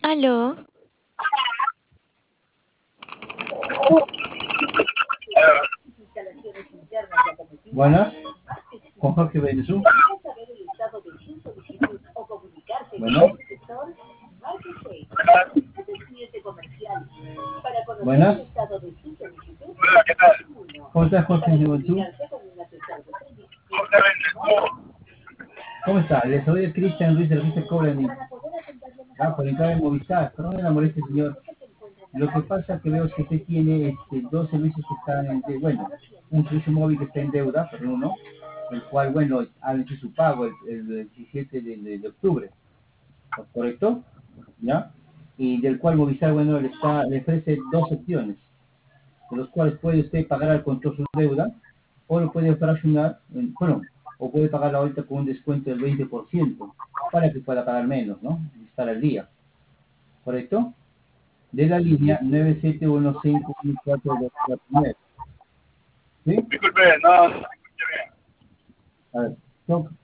Aló, Buenas, con Jorge Belezú. Bueno, buenas. Hola, ¿qué tal? ¿Cómo estás, Jorge Belezú? ¿Cómo está? Les soy Cristian Ruiz de la revista Cobrani. Por entrar en Movistar. Perdón la molestia, señor. Lo que pasa es que veo que usted tiene dos servicios que están bueno, un servicio móvil que está en deuda, pero uno, el cual, bueno, ha hecho su pago el 17 de octubre, ¿correcto? ¿Ya? Y del cual Movistar, bueno, le ofrece dos opciones, de los cuales puede usted pagar al control su deuda, o lo puede fraccionar, bueno, o puede pagarla ahorita con un descuento del 20%, para que pueda pagar menos, ¿no? Y estar al día, ¿correcto? De la línea 97151429. ¿Sí? Disculpe, no escuché bien. A ver, no,